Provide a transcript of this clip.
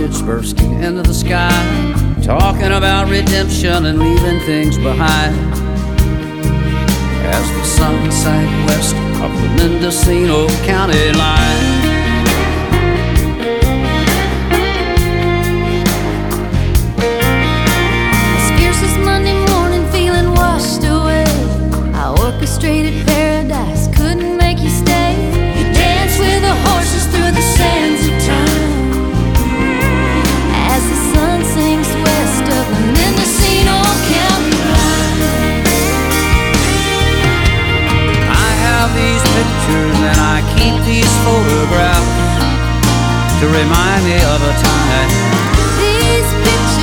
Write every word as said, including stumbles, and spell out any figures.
rockets bursting into the sky, talking about redemption and leaving things behind. As the sun sank west of the Mendocino County line, as fierce as Monday morning, feeling washed away, I orchestrated paradise, couldn't make you stay. You danced with the horses through the sands of time, as the sun sinks west of the Mendocino County line. I have these pictures and I keep these photographs to remind me of a time